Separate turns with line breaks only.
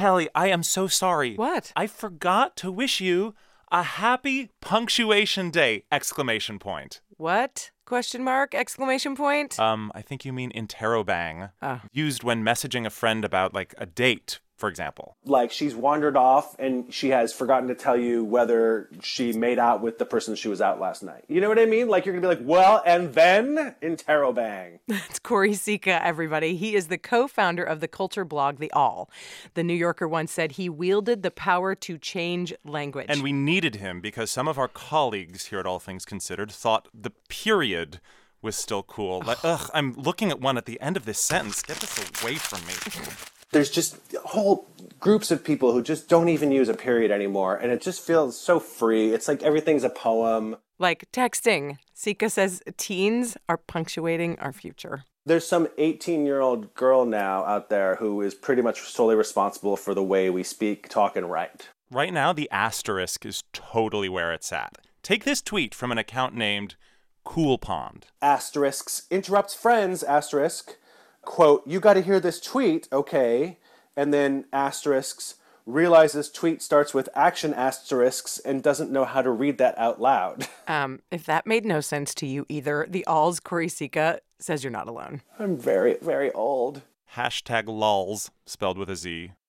Kelly, I am so sorry.
What?
I forgot to wish you a happy punctuation day! Exclamation point.
What? Question mark? Exclamation point?
I think you mean interrobang. Used when messaging a friend about, like, a date, for example.
Like, she's wandered off and she has forgotten to tell you whether she made out with the person she was out last night. You know what I mean? Like, you're going to be like, well, and then? Interrobang.
It's Corey Sika, everybody. He is the co-founder of the culture blog, The All. The New Yorker once said he wielded the power to change language.
And we needed him because some of our colleagues here at All Things Considered thought the period was still cool. Like, I'm looking at one at the end of this sentence. Get this away from me.
There's just whole groups of people who just don't even use a period anymore, and it just feels so free. It's like everything's a poem.
Like texting. Sika says teens are punctuating our future.
There's some 18-year-old girl now out there who is pretty much solely responsible for the way we speak, talk, and write.
Right now, the asterisk is totally where it's at. Take this tweet from an account named Cool Pond.
Asterisks interrupts friends, asterisk. Quote, you got to hear this tweet, okay. And then asterisks, realizes tweet starts with action asterisks and doesn't know how to read that out loud.
If that made no sense to you either, The All's Corey Sika says you're not alone.
I'm very, very old.
Hashtag lols, spelled with a Z.